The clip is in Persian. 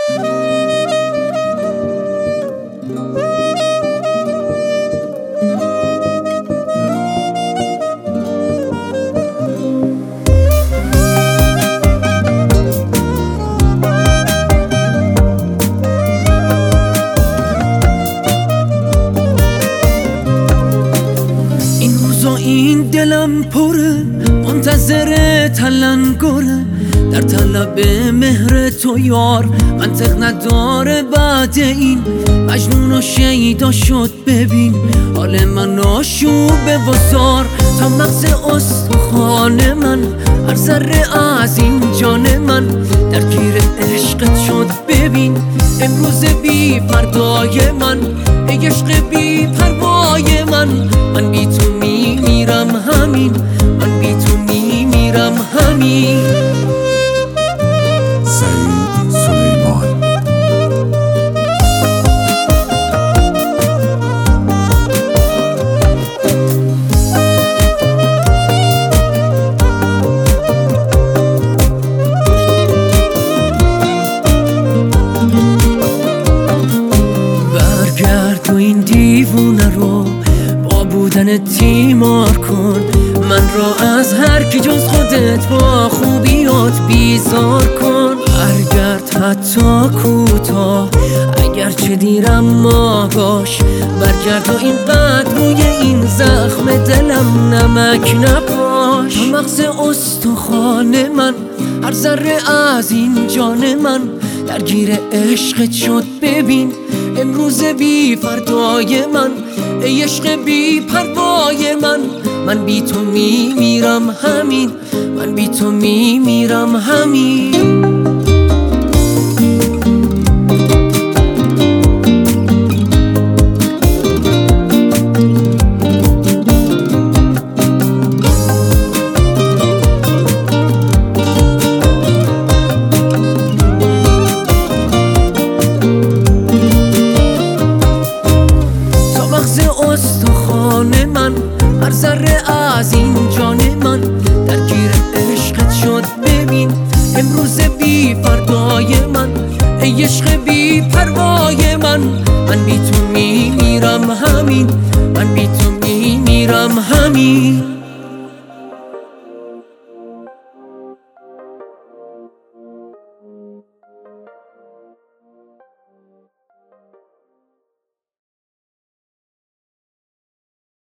این دلم پره منتظر تلنگره در طلب مهر تو یار منطق نداره بعد این مجنون و شیدا شد ببین حال من آشوب بازار تا مغز استخوان من هر ذره از این جان من درگیر عشقت شد ببین امروز بی فردای من ای عشق بی پروای من بی تو میمیرم همین من بی تو میمیرم همین سعید سلیمان برگرد تو این دیوونه رو با بودن تیمار کن من را از هر کی جز خودت با خوبیات بیزار کن برگرد حتی کوتاه اگر چه دیرم ما باش برگرد و اینقدر روی این زخم دلم نمک نپاش تا مغز استخوان من هر ذره از این جان من درگیر عشقت شد ببین امروز بی فردای من ای عشق بی پروای من بی تو میمیرم همین من بی تو میمیرم همین استخوان من هر ذره از این جان من درگیر عشقت شد ببین امروز بی فردای من ای عشق بی پروای من بی تو میمیرم همین من بی تو میمیرم همین